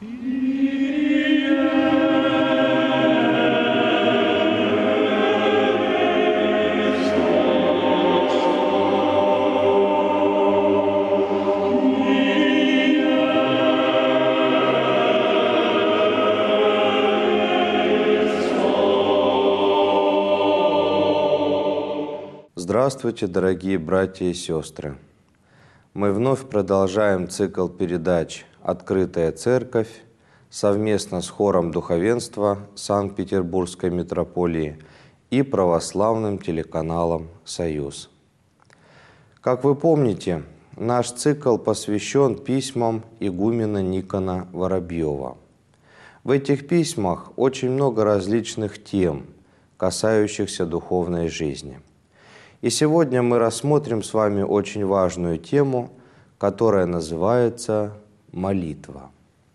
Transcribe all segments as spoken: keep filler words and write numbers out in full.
Здравствуйте, дорогие братья и сестры! Мы вновь продолжаем цикл передач «Открытая Церковь» совместно с хором духовенства Санкт-Петербургской митрополии и православным телеканалом «Союз». Как вы помните, наш цикл посвящен письмам игумена Никона Воробьева. В этих письмах очень много различных тем, касающихся духовной жизни. И сегодня мы рассмотрим с вами очень важную тему, которая называется молитва.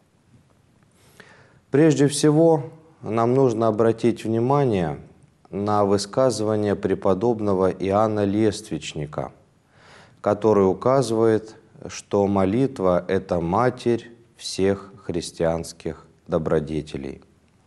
Прежде всего, нам нужно обратить внимание на высказывание преподобного Иоанна Лествичника, который указывает, что молитва – это матерь всех христианских добродетелей.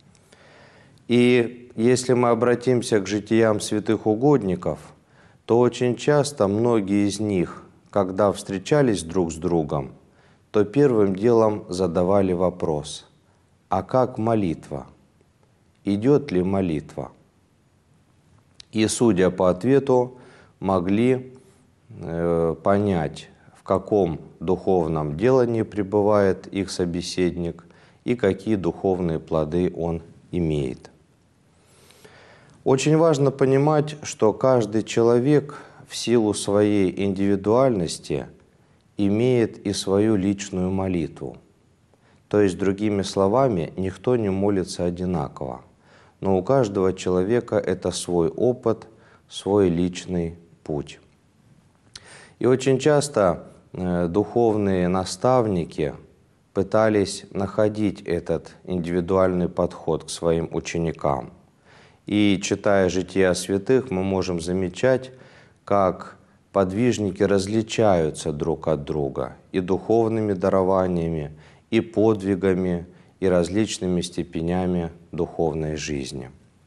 И если мы обратимся к житиям святых угодников, то очень часто многие из них, когда встречались друг с другом, то первым делом задавали вопрос: а как молитва? Идет ли молитва? И, судя по ответу, могли э, понять, в каком духовном делании пребывает их собеседник и какие духовные плоды он имеет. Очень важно понимать, что каждый человек в силу своей индивидуальности имеет и свою личную молитву. То есть, другими словами, никто не молится одинаково, но у каждого человека это свой опыт, свой личный путь. И очень часто э, духовные наставники пытались находить этот индивидуальный подход к своим ученикам. И, читая жития святых, мы можем замечать, как подвижники различаются друг от друга и духовными дарованиями, и подвигами, и различными степенями духовной жизни.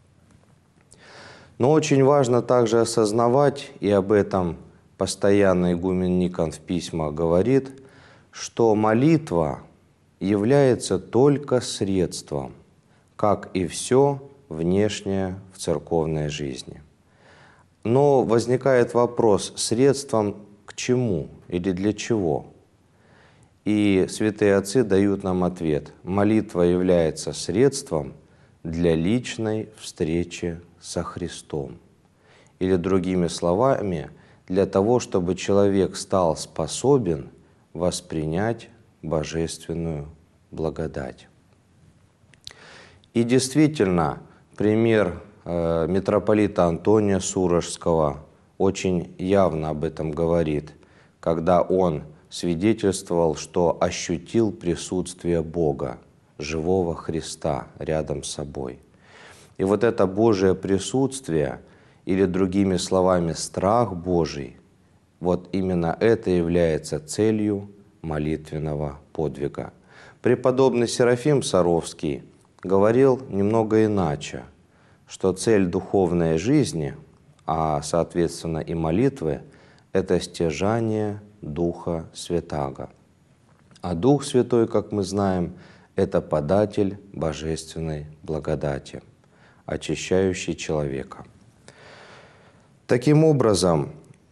Но очень важно также осознавать, и об этом постоянно игумен Никон в письмах говорит, что молитва является только средством, как и все внешнее в церковной жизни. Но возникает вопрос: средством к чему или для чего? И святые отцы дают нам ответ: молитва является средством для личной встречи со Христом. Или, другими словами, для того, чтобы человек стал способен воспринять божественную благодать. И действительно, пример э, митрополита Антония Сурожского очень явно об этом говорит, когда он свидетельствовал, что ощутил присутствие Бога, живого Христа рядом с собой. И вот это Божие присутствие, или, другими словами, страх Божий, вот именно это является целью молитвенного подвига. Преподобный Серафим Саровский говорил немного иначе, что цель духовной жизни, а соответственно и молитвы, это стяжание Духа Святаго. А Дух Святой, как мы знаем, это податель божественной благодати, очищающий человека. Таким образом,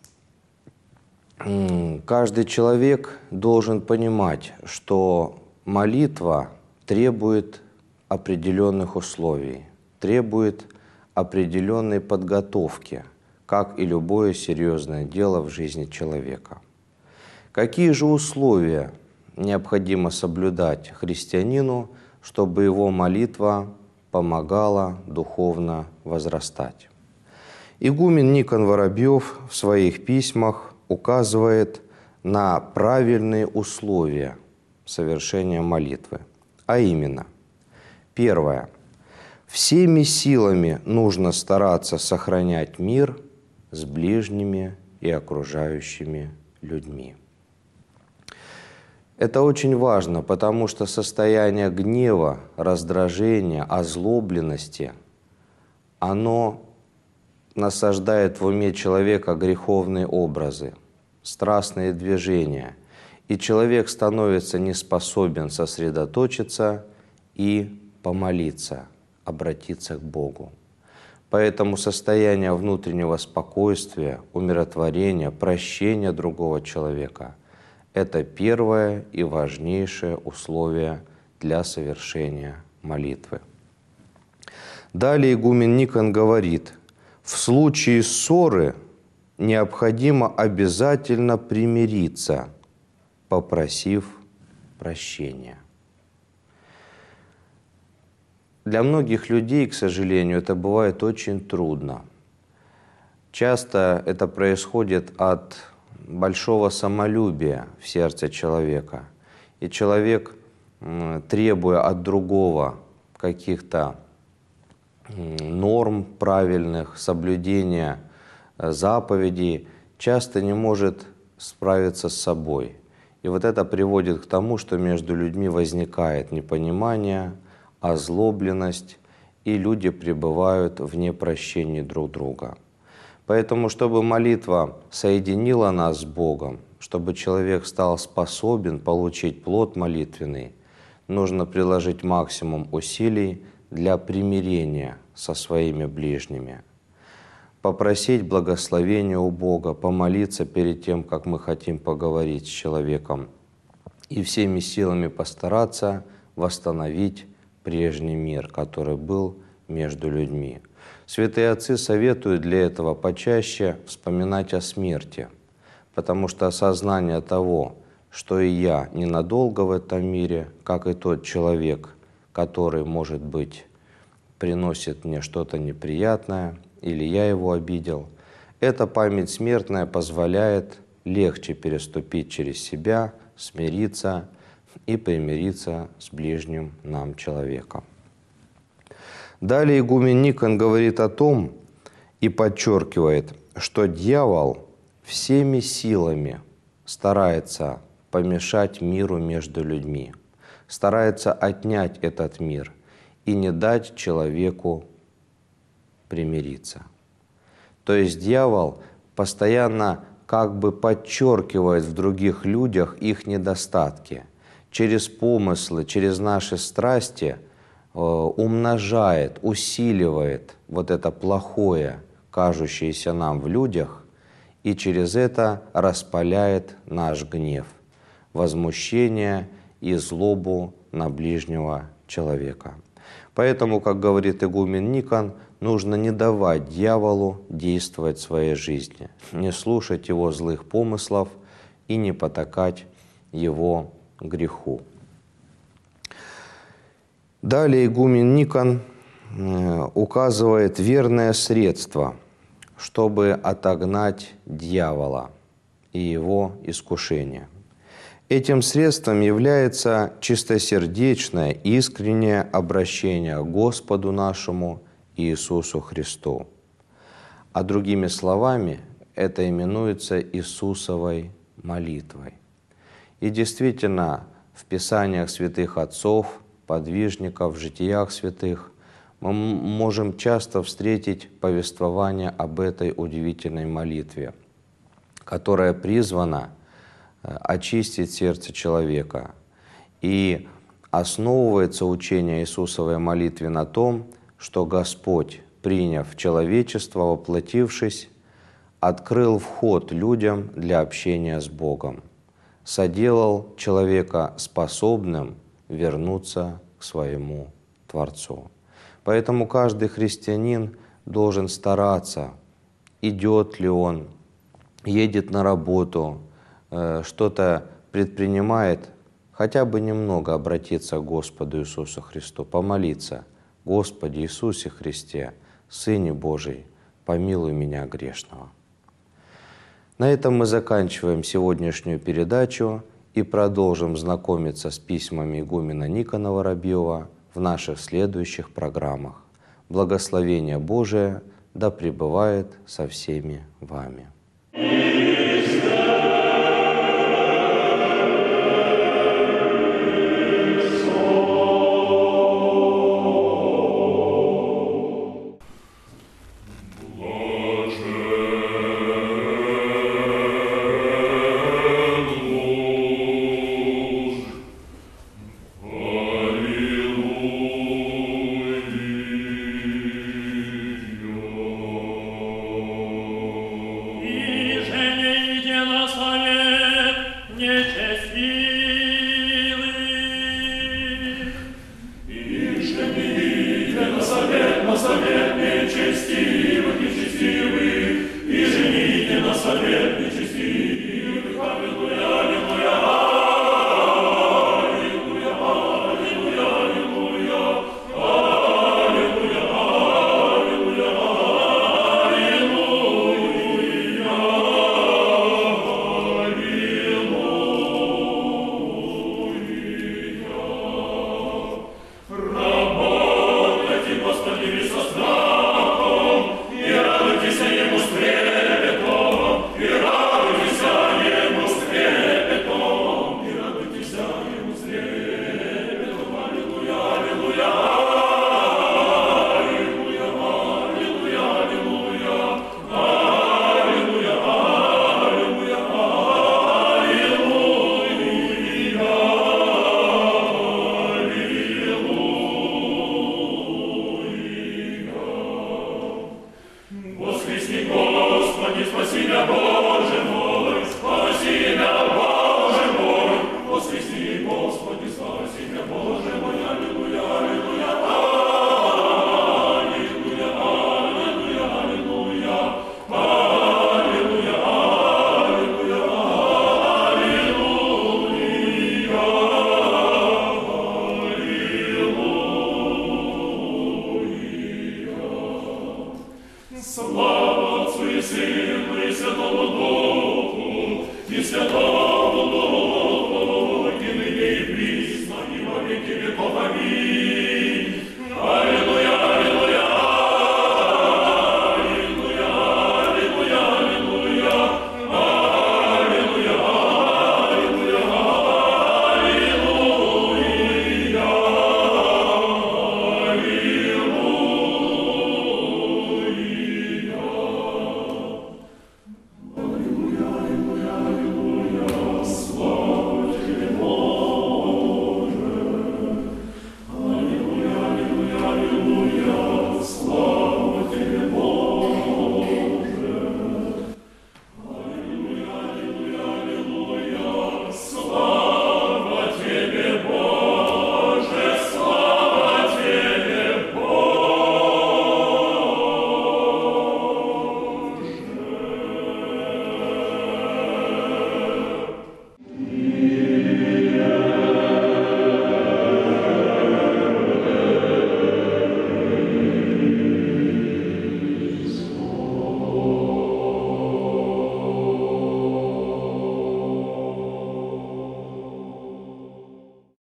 каждый человек должен понимать, что молитва требует определенных условий, требует определенной подготовки, как и любое серьезное дело в жизни человека. Какие же условия необходимо соблюдать христианину, чтобы его молитва помогала духовно возрастать? Игумен Никон Воробьев в своих письмах указывает на правильные условия совершения молитвы, а именно: первое. Всеми силами нужно стараться сохранять мир с ближними и окружающими людьми. Это очень важно, потому что состояние гнева, раздражения, озлобленности, оно насаждает в уме человека греховные образы, страстные движения, и человек становится не способен сосредоточиться и помолиться, обратиться к Богу. Поэтому состояние внутреннего спокойствия, умиротворения, прощения другого человека – это первое и важнейшее условие для совершения молитвы. Далее игумен Никон говорит, в случае ссоры необходимо обязательно примириться, попросив прощения. Для многих людей, к сожалению, это бывает очень трудно. Часто это происходит от большого самолюбия в сердце человека. И человек, требуя от другого каких-то норм правильных, соблюдения заповедей, часто не может справиться с собой. И вот это приводит к тому, что между людьми возникает непонимание, озлобленность, и люди пребывают в непрощении друг друга. Поэтому, чтобы молитва соединила нас с Богом, чтобы человек стал способен получить плод молитвенный, нужно приложить максимум усилий для примирения со своими ближними. Попросить благословения у Бога, помолиться перед тем, как мы хотим поговорить с человеком, и всеми силами постараться восстановить прежний мир, который был между людьми. Святые отцы советуют для этого почаще вспоминать о смерти, потому что осознание того, что и я ненадолго в этом мире, как и тот человек, который, может быть, приносит мне что-то неприятное, или я его обидел, эта память смертная позволяет легче переступить через себя, смириться и примириться с ближним нам человеком. Далее игумен Никон говорит о том и подчеркивает, что дьявол всеми силами старается помешать миру между людьми, старается отнять этот мир и не дать человеку примириться. То есть дьявол постоянно как бы подчеркивает в других людях их недостатки, через помыслы, через наши страсти умножает, усиливает вот это плохое, кажущееся нам в людях, и через это распаляет наш гнев, возмущение и злобу на ближнего человека. Поэтому, как говорит игумен Никон, нужно не давать дьяволу действовать в своей жизни, не слушать его злых помыслов и не потакать его греху. Далее игумен Никон указывает верное средство, чтобы отогнать дьявола и его искушение. Этим средством является чистосердечное, искреннее обращение к Господу нашему Иисусу Христу. А другими словами, это именуется Иисусовой молитвой. И действительно, в Писаниях святых отцов, подвижников, в житиях святых мы можем часто встретить повествование об этой удивительной молитве, которая призвана очистить сердце человека. И основывается учение Иисусовой молитвы на том, что Господь, приняв человечество, воплотившись, открыл вход людям для общения с Богом, соделал человека способным вернуться к своему Творцу. Поэтому каждый христианин должен стараться, идет ли он, едет на работу, что-то предпринимает, хотя бы немного обратиться к Господу Иисусу Христу, помолиться: «Господи Иисусе Христе, Сыне Божий, помилуй меня грешного». На этом мы заканчиваем сегодняшнюю передачу и продолжим знакомиться с письмами игумена Никона Воробьева в наших следующих программах. Благословение Божие да пребывает со всеми вами. нече